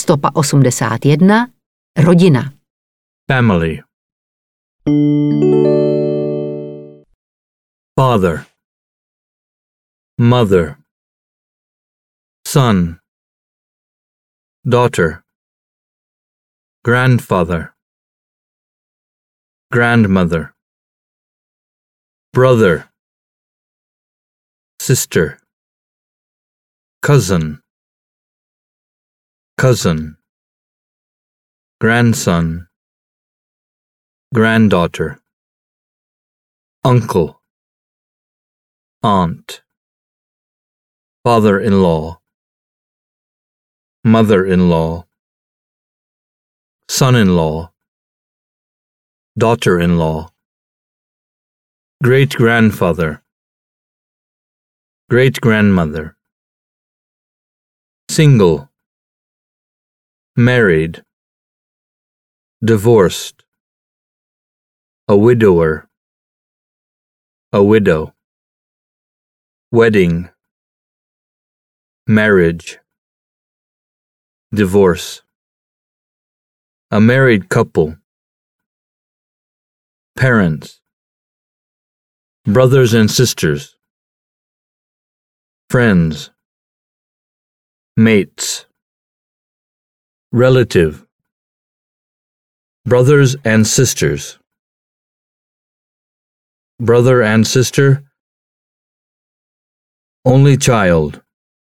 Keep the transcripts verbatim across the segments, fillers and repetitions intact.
Stopa osmdesát jedna. Rodina. Family. Father, mother, son, daughter, grandfather, grandmother, brother, sister, cousin, cousin, grandson, granddaughter, uncle, aunt, father-in-law, mother-in-law, son-in-law, daughter-in-law, great-grandfather, great-grandmother, single, married, divorced, a widower, a widow, wedding, marriage, divorce, a married couple, parents, brothers and sisters, friends, mates, relative, brothers and sisters, brother and sister, only child,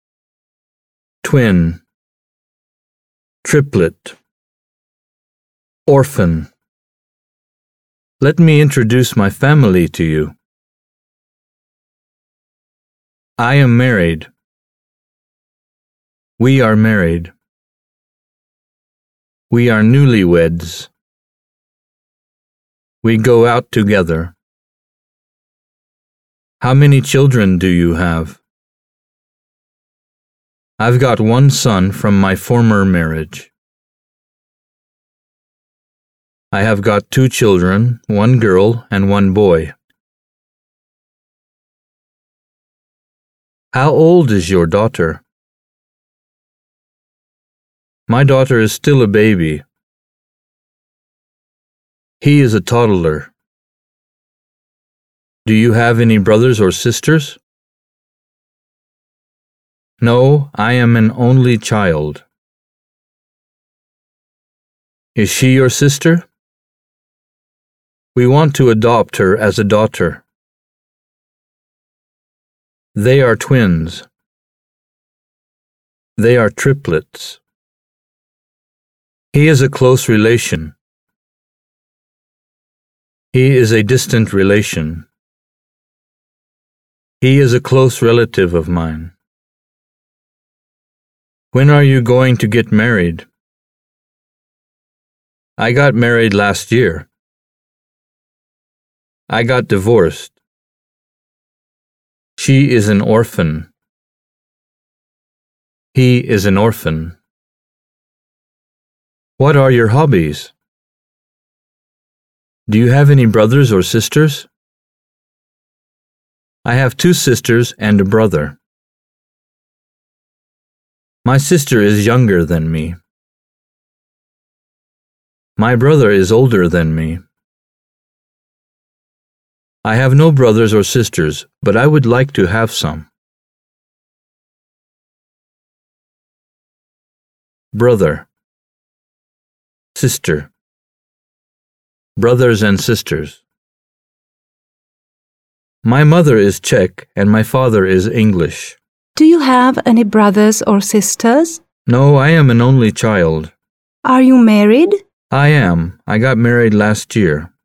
twin, triplet, orphan. Let me introduce my family to you. I am married. We are married. We are newlyweds. We go out together. How many children do you have? I've got one son from my former marriage. I have got two children, one girl and one boy. How old is your daughter? My daughter is still a baby. He is a toddler. Do you have any brothers or sisters? No, I am an only child. Is she your sister? We want to adopt her as a daughter. They are twins. They are triplets. He is a close relation. He is a distant relation. He is a close relative of mine. When are you going to get married? I got married last year. I got divorced. She is an orphan. He is an orphan. What are your hobbies? Do you have any brothers or sisters? I have two sisters and a brother. My sister is younger than me. My brother is older than me. I have no brothers or sisters, but I would like to have some. Brother, sister, brothers and sisters. My mother is Czech and my father is English. Do you have any brothers or sisters? No, I am an only child. Are you married? I am. I got married last year.